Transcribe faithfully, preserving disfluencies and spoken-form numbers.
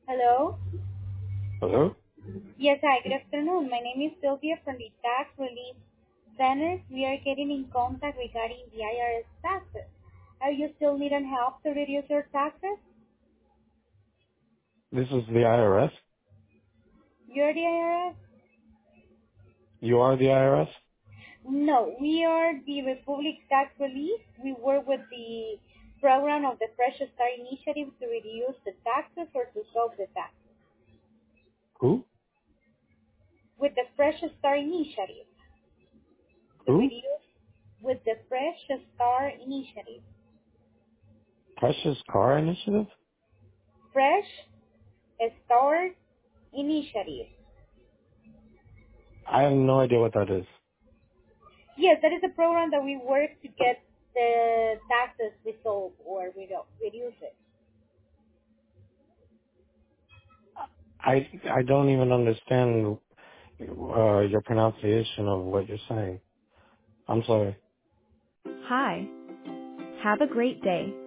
Hello. Hello? Yes, hi, good afternoon. My name is Sylvia from the Tax Relief Center. We are getting in contact regarding the I R S taxes. Are you still needing help to reduce your taxes? This is the I R S? You're the I R S? You are the I R S? No, we are the Republic Tax Relief. We work with the program of the Fresh Start Initiative to reduce the taxes or to solve the tax. Who? With the Fresh Start Initiative to Who? reduce with the Fresh Start Initiative. Precious Car Initiative? Fresh Start Initiative. I have no idea what that is. Yes, that is a program that we work to get the taxes resolved or redu- reduce it. I I don't even understand uh, your pronunciation of what you're saying. I'm sorry. Hi. Have a great day.